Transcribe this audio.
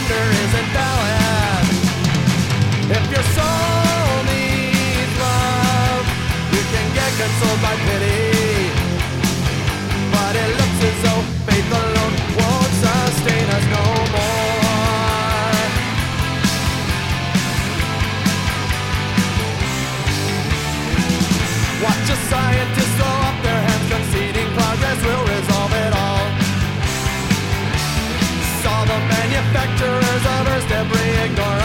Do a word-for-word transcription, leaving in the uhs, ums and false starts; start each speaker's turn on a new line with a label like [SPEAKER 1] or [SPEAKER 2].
[SPEAKER 1] surrender isn't valid. If your soul needs love, you can get consoled by pity. But it looks as though faith alone won't sustain us no more. Watch a scientist throw up their hands, conceding progress will resolve it all. Saw the manufacturers of Earth's debris ignore